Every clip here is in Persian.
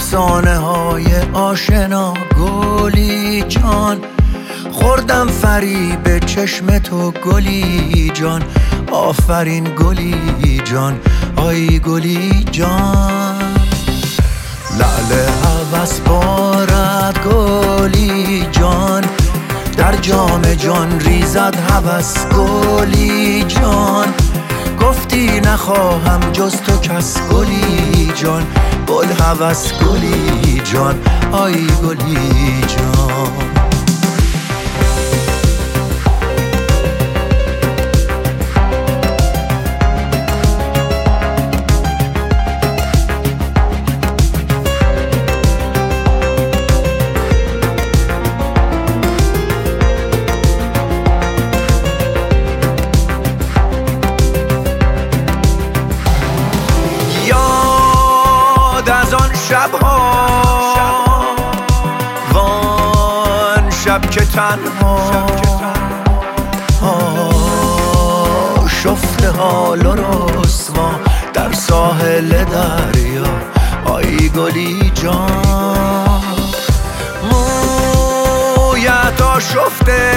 افسانه های آشنا گلی جان، خوردم فریب چشم تو گلی جان. آفرین گلی جان، آی گلی جان. لعل هوس بارد گلی جان، در جام جان ریزد هوس گلی جان. گفتی نخواهم جز تو کس گلی جان، گل هوس گلی جان، آی گلی جان. از آن شب‌ها وان شب که تنها شفته حال و رسوا در ساحل دریا، آی گلی جان. مویت آشفته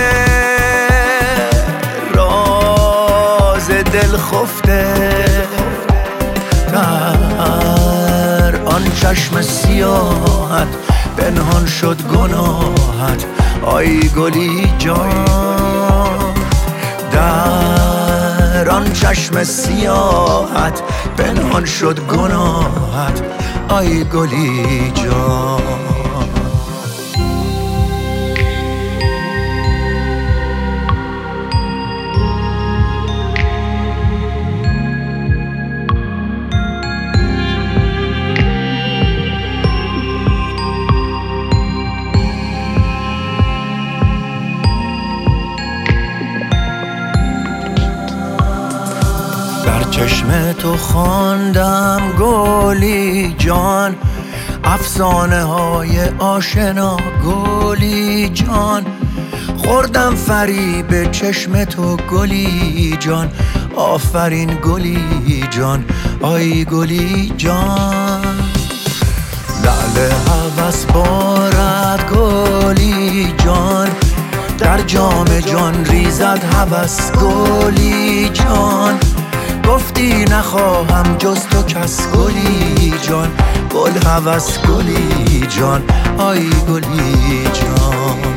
راز دل خفته، آن چشم سیاحت پنهان شد گناهت، آی گلی جان. در آن چشم سیاحت پنهان شد گناهت، آی گلی جان. چشم تو خواندم گلی جان، افسانه های آشنا گلی جان. خوردم فریب چشم تو گلی جان، آفرین گلی جان، آی گلی جان. لعل هوس بارد گلی جان، در جام جان ریزد هوس گلی جان. گفتی نخواهم جز تو کس گلی جان، گل هوس گلی جان، آی گلی جان.